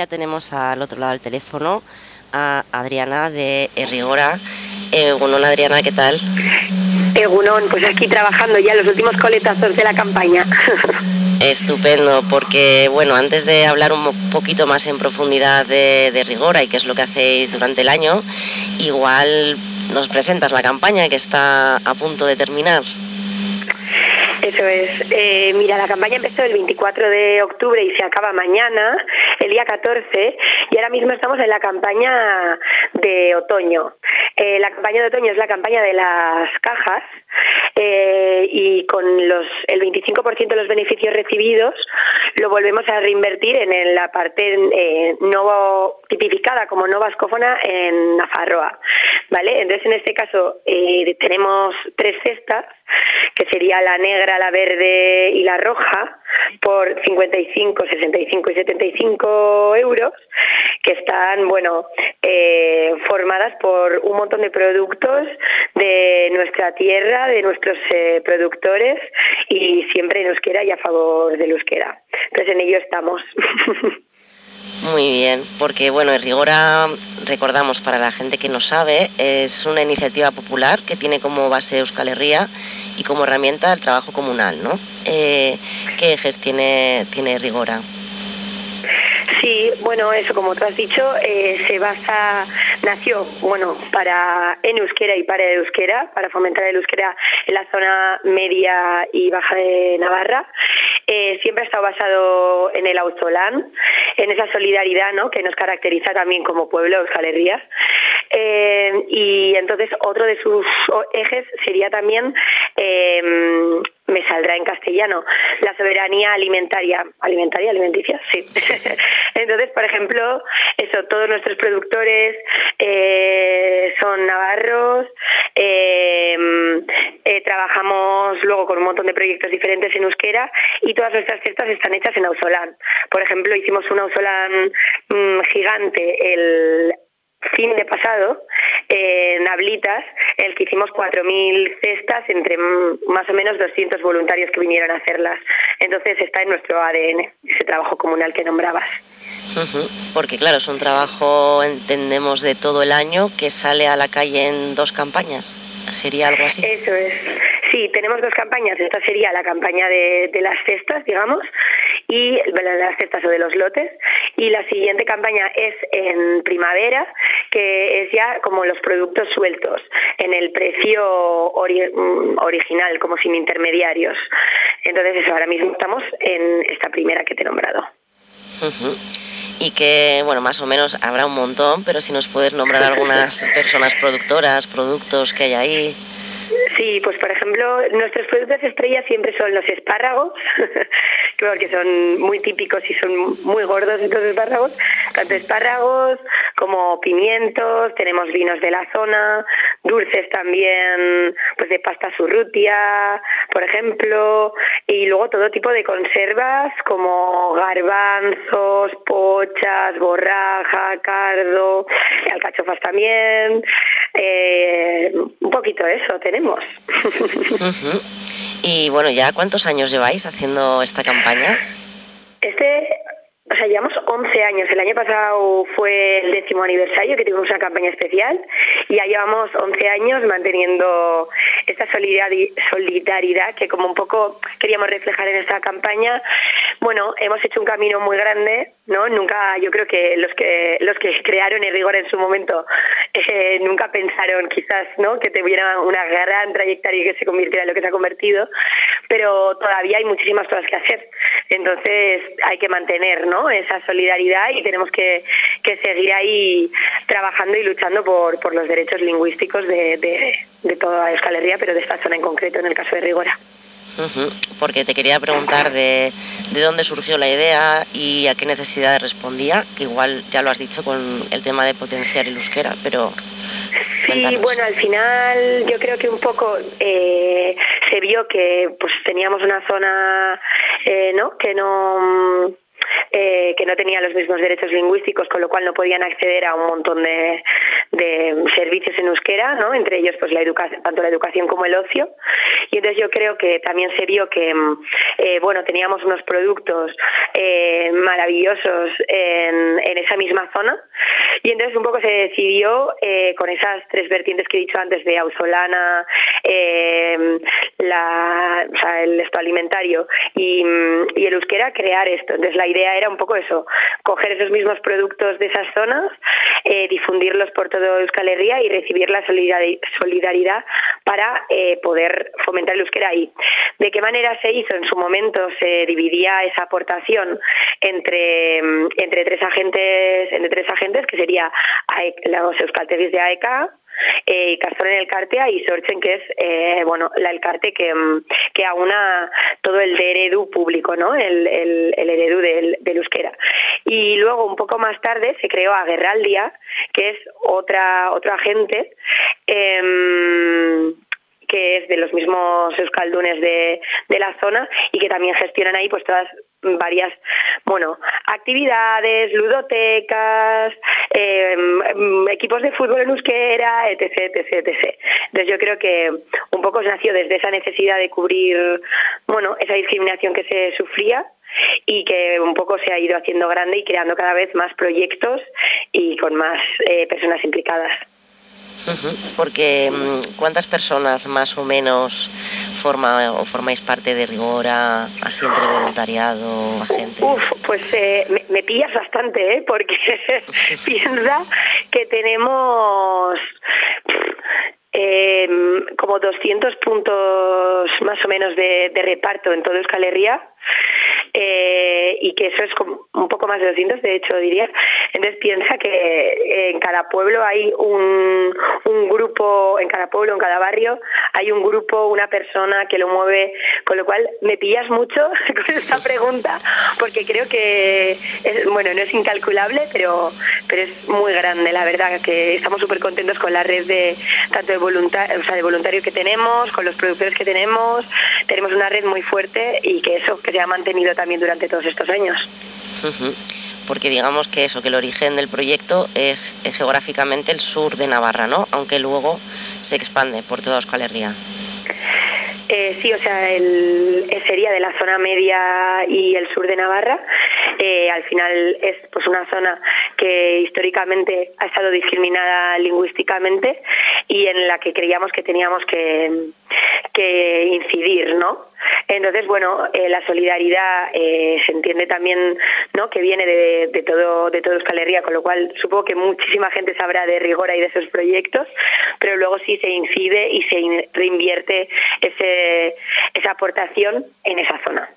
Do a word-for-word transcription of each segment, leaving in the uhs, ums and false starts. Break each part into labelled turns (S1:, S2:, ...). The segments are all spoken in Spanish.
S1: ya tenemos al otro lado del teléfono a Adriana de Errigora. Egunon, Adriana, ¿qué tal?
S2: Egunon, pues aquí trabajando ya los últimos coletazos de la campaña.
S1: Estupendo, porque bueno, antes de hablar un poquito más en profundidad de, de Errigora y qué es lo que hacéis durante el año, igual nos presentas la campaña que está a punto de terminar.
S2: Eso es. Eh, mira, la campaña empezó el veinticuatro de octubre y se acaba mañana, el día catorce, y ahora mismo estamos en la campaña de otoño. Eh, la campaña de otoño es la campaña de las cajas, eh, y con los, el veinticinco por ciento de los beneficios recibidos lo volvemos a reinvertir en la parte eh, no tipificada como no vascófona en Nafarroa, ¿vale? Entonces, en este caso eh, tenemos tres cestas, que sería la negra, la verde y la roja, por cincuenta y cinco, sesenta y cinco y setenta y cinco euros, que están, bueno, eh, formadas por un montón de productos de nuestra tierra, de nuestros eh, productores, y siempre en euskera y a favor del euskera. Entonces, en ello estamos.
S1: Muy bien, porque bueno, Errigora, recordamos para la gente que no sabe, es una iniciativa popular que tiene como base Euskal Herria y como herramienta el trabajo comunal, ¿no? Eh, ¿Qué ejes tiene, tiene Errigora?
S2: Sí, bueno, eso como tú has dicho, eh, se basa, nació, bueno, para en euskera y para el euskera, para fomentar el euskera en la zona media y baja de Navarra. Eh, siempre ha estado basado en el auzolán, en esa solidaridad, ¿no?, que nos caracteriza también como pueblo Euskal Herria. Eh, y entonces otro de sus ejes sería también, eh, me saldrá en castellano, la soberanía alimentaria, alimentaria, alimenticia, sí. Entonces, por ejemplo, eso, todos nuestros productores eh, son navarros, eh, eh, trabajamos luego con un montón de proyectos diferentes en euskera y todas nuestras cestas están hechas en auzolán. Por ejemplo, hicimos un auzolán mmm, gigante el fin de pasado, eh, en Ablitas, en el que hicimos cuatro mil cestas entre más o menos doscientos voluntarios que vinieron a hacerlas. Entonces está en nuestro A D N, ese trabajo comunal que nombrabas.
S1: Uh-huh. Porque claro, es un trabajo, entendemos, de todo el año que sale a la calle en dos campañas. ¿Sería algo así?
S2: Eso es. Sí, tenemos dos campañas. Esta sería la campaña de, de las cestas, digamos, y bueno, de las cestas o de los lotes. Y la siguiente campaña es en primavera, que es ya como los productos sueltos, en el precio ori- original, como sin intermediarios. Entonces eso, ahora mismo estamos en esta primera que te he nombrado.
S1: Uh-huh. Y que, bueno, más o menos habrá un montón, pero si nos puedes nombrar algunas personas productoras, productos que hay ahí.
S2: Sí, pues por ejemplo, nuestros productos estrella siempre son los espárragos, porque son muy típicos y son muy gordos estos espárragos, tanto espárragos como pimientos, tenemos vinos de la zona, dulces también, pues de pasta surrutia, por ejemplo, y luego todo tipo de conservas como garbanzos, pochas, borraja, cardo, alcachofas también, eh, un poquito eso tenemos.
S1: Uh-huh. Y bueno, ¿ya cuántos años lleváis haciendo esta campaña?
S2: Este, o sea, llevamos once años. El año pasado fue el décimo aniversario, que tuvimos una campaña especial, y ya llevamos once años manteniendo esta solidaridad que como un poco queríamos reflejar en esta campaña. Bueno, hemos hecho un camino muy grande, ¿no? Nunca, yo creo que los que los que crearon Errigora en su momento eh, nunca pensaron quizás, ¿no?, que tuviera una gran trayectoria y que se convirtiera en lo que se ha convertido, pero todavía hay muchísimas cosas que hacer. Entonces hay que mantener, ¿no?, esa solidaridad y tenemos que, que seguir ahí trabajando y luchando por, por los derechos lingüísticos de, de, de toda Euskal Herria, pero de esta zona en concreto, en el caso de Errigora.
S1: Uh-huh. Porque te quería preguntar de, de dónde surgió la idea y a qué necesidades respondía, que igual ya lo has dicho con el tema de potenciar el euskera, pero
S2: sí,
S1: cuéntanos.
S2: Bueno, al final yo creo que un poco eh, se vio que pues teníamos una zona eh, ¿no? que no eh, que no tenían los mismos derechos lingüísticos, con lo cual no podían acceder a un montón de, de servicios en euskera, ¿no? Entre ellos pues la educación, tanto la educación como el ocio. Y entonces yo creo que también se vio que eh, bueno, teníamos unos productos eh, maravillosos en, en esa misma zona, y entonces un poco se decidió eh, con esas tres vertientes que he dicho antes de Ausolana, eh, la, o sea, el esto alimentario y, y el euskera, crear esto. Entonces la idea era un poco eso, coger esos mismos productos de esas zonas, eh, difundirlos por todo Euskal Herria y recibir la solidaridad para eh, poder fomentar el euskera ahí. ¿De qué manera se hizo? En su momento se dividía esa aportación entre, entre tres agentes, entre tres agentes que sería los euskaltegis de A E K A, eh, Castor en el Cartea y Sortzen, que es eh, bueno, la Elkarte que, que aúna todo el de Eredu público, ¿no? el, el, el Eredu del, del euskera. Y luego un poco más tarde se creó Agerraldia, que es otra, otro agente eh, que es de los mismos euskaldunes de, de la zona y que también gestionan ahí pues todas varias, bueno, actividades, ludotecas, eh, equipos de fútbol en euskera, etc, etc, etcétera. Entonces yo creo que un poco nació desde esa necesidad de cubrir, bueno, esa discriminación que se sufría y que un poco se ha ido haciendo grande y creando cada vez más proyectos y con más eh, personas implicadas.
S1: Porque ¿cuántas personas más o menos forma o formáis parte de Rigora, así entre voluntariado, agentes?
S2: Uf, pues eh, me, me pillas bastante, ¿eh? Porque piensa que tenemos eh, como doscientos puntos más o menos de, de reparto en todo Euskal Herria. Eh, y que eso es como un poco más de doscientos, de hecho diría. Entonces piensa que en cada pueblo hay un, un grupo, en cada pueblo, en cada barrio, hay un grupo, una persona que lo mueve, con lo cual me pillas mucho con esta pregunta, porque creo que, es, bueno, no es incalculable, pero, pero es muy grande, la verdad, que estamos súper contentos con la red de tanto de voluntarios, o sea, de voluntarios que tenemos, con los productores que tenemos, tenemos una red muy fuerte y que eso, que se ha mantenido también durante todos estos años.
S1: Porque digamos que eso, que el origen del proyecto es, es geográficamente el sur de Navarra, ¿no? Aunque luego se expande por toda Euskal Herria.
S2: Eh, sí, o sea, el, sería de la zona media y el sur de Navarra. Eh, al final es pues una zona que históricamente ha estado discriminada lingüísticamente y en la que creíamos que teníamos que, que incidir, ¿no? Entonces, bueno, eh, la solidaridad eh, se entiende también, ¿no?, que viene de, de todo de todo Euskal Herria, con lo cual supongo que muchísima gente sabrá de Rigora y de esos proyectos, pero luego sí se incide y se reinvierte ese, esa aportación en esa zona.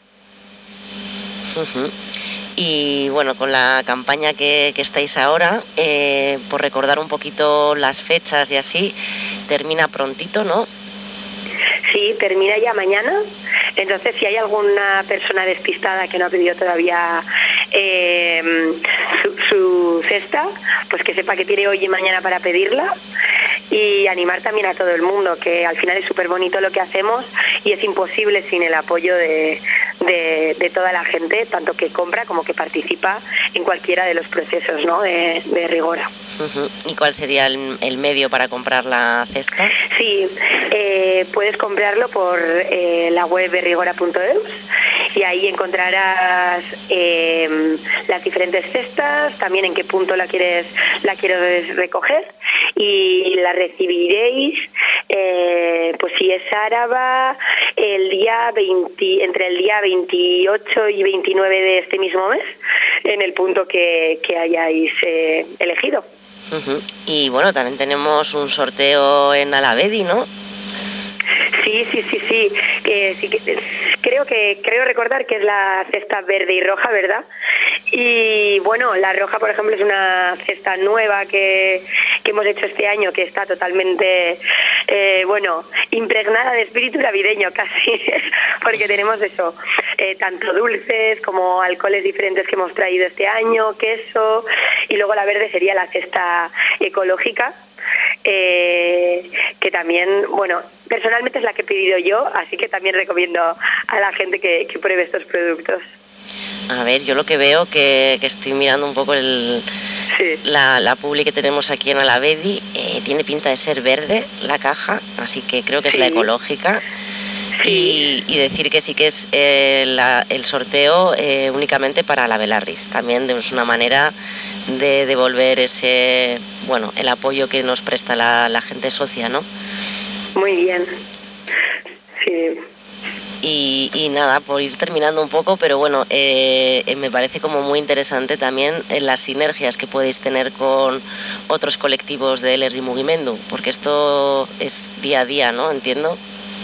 S1: Uh-huh. Y bueno, con la campaña que, que estáis ahora, eh, por recordar un poquito las fechas y así, termina prontito, ¿no?
S2: Sí, termina ya mañana. Entonces, si hay alguna persona despistada que no ha pedido todavía eh, su, su cesta, pues que sepa que tiene hoy y mañana para pedirla. Y animar también a todo el mundo, que al final es súper bonito lo que hacemos y es imposible sin el apoyo de, de, de toda la gente, tanto que compra como que participa en cualquiera de los procesos, ¿no?, de, de Rigora.
S1: Uh-huh. ¿Y cuál sería el, el medio para comprar la cesta?
S2: Sí, eh, puedes comprarlo por eh, la web de rigora punto eus y ahí encontrarás eh, las diferentes cestas, también en qué punto la quieres, la quieres recoger y la recibiréis, eh, pues si es Áraba, el día veinte, entre el día veintiocho y veintinueve de este mismo mes, en el punto que, que hayáis eh, elegido.
S1: Uh-huh. Y bueno, también tenemos un sorteo en Alavedi, ¿no?
S2: Sí, sí, sí, sí. Eh, sí que, creo que creo recordar que es la cesta verde y roja, ¿verdad? Y bueno, la roja, por ejemplo, es una cesta nueva que, que hemos hecho este año, que está totalmente, eh, bueno, impregnada de espíritu navideño casi, porque tenemos eso, eh, tanto dulces como alcoholes diferentes que hemos traído este año, queso, y luego la verde sería la cesta ecológica. Eh, que también, bueno, personalmente es la que he pedido yo, así que también recomiendo a la gente que, que pruebe estos productos.
S1: A ver, yo lo que veo, que, que estoy mirando un poco el,
S2: sí.
S1: la, la publi que tenemos aquí en Alavedi, eh, tiene pinta de ser verde la caja, así que creo que es
S2: sí.
S1: la ecológica.
S2: Sí.
S1: Y, y decir que sí que es eh, la, el sorteo eh, únicamente para la Belarris. También es una manera de devolver ese, bueno, el apoyo que nos presta la, la gente socia, ¿no?
S2: Muy bien. Sí.
S1: Y, y nada, por ir terminando un poco, pero bueno, eh, me parece como muy interesante también eh, las sinergias que podéis tener con otros colectivos del Herri Mugimendu, porque esto es día a día, ¿no? Entiendo.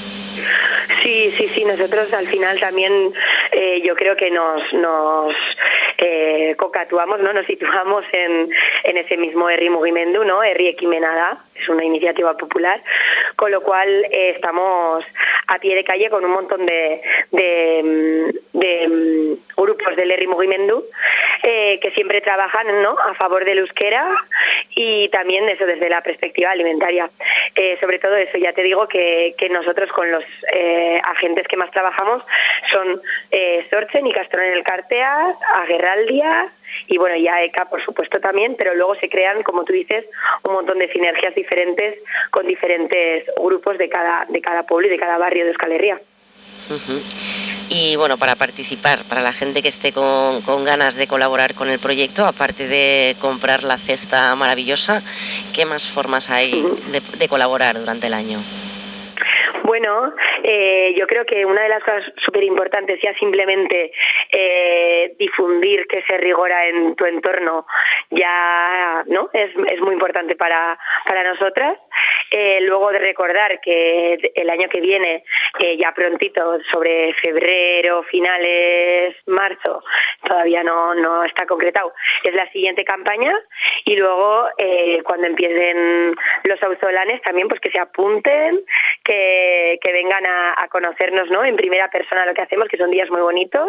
S2: Sí, sí, sí, nosotros al final también eh, yo creo que nos, nos eh, cocatuamos, ¿no? Nos situamos en, en ese mismo Herri Mugimendu, ¿no? Herri Ekimena da, es una iniciativa popular, con lo cual eh, estamos a pie de calle con un montón de, de, de grupos del Herri Mugimendu eh, que siempre trabajan, ¿no? A favor del euskera y también eso desde la perspectiva alimentaria. Eh, sobre todo eso, ya te digo que, que nosotros con los eh, agentes que más trabajamos son eh, Sortzen y Castron en el Cartea, Aguerraldia y bueno, y A E C A por supuesto también, pero luego se crean, como tú dices, un montón de sinergias diferentes con diferentes grupos de cada, de cada pueblo y de cada barrio de Euskal Herria.
S1: Uh-huh. Y bueno, para participar, para la gente que esté con, con ganas de colaborar con el proyecto, aparte de comprar la cesta maravillosa, ¿qué más formas hay uh-huh. de, de colaborar durante el año?
S2: Bueno, eh, yo creo que una de las cosas súper importantes ya simplemente eh, difundir que se rigora en tu entorno ya no es, es muy importante para, para nosotras. Eh, luego de recordar que el año que viene, eh, ya prontito, sobre febrero, finales, marzo, todavía no, no está concretado, es la siguiente campaña y luego eh, cuando empiecen los auzolanes también pues que se apunten, que, que vengan a, a conocernos, ¿no? En primera persona lo que hacemos, que son días muy bonitos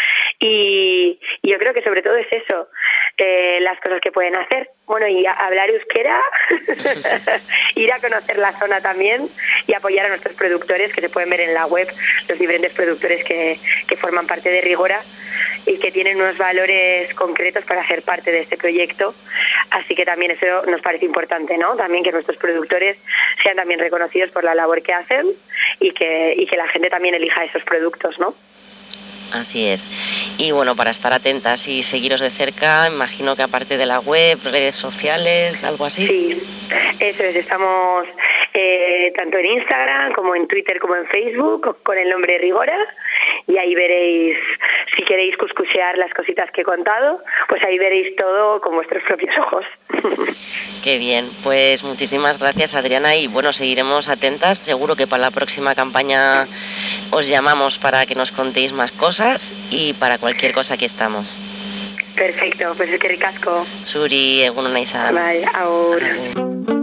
S2: y, y yo creo que sobre todo es eso, eh, las cosas que pueden hacer. Bueno, y a, hablar euskera, ir a conocer la zona también y apoyar a nuestros productores que se pueden ver en la web, los diferentes productores que, que forman parte de Rigora y que tienen unos valores concretos para ser parte de este proyecto. Así que también eso nos parece importante, ¿no? También que nuestros productores sean también reconocidos por la labor que hacen y que, y que la gente también elija esos productos, ¿no?
S1: Así es. Y bueno, para estar atentas y seguiros de cerca, imagino que aparte de la web, redes sociales, algo así.
S2: Sí, eso es. Estamos eh, tanto en Instagram como en Twitter como en Facebook con el nombre Rigora y ahí veréis, si queréis cuscusear las cositas que he contado, pues ahí veréis todo con vuestros propios ojos.
S1: Qué bien, pues muchísimas gracias Adriana y bueno, seguiremos atentas, seguro que para la próxima campaña os llamamos para que nos contéis más cosas y para cualquier cosa aquí estamos.
S2: Perfecto, pues es que ricasco.
S1: Zuri, egun ona izan.
S2: Bai, aur. Aur.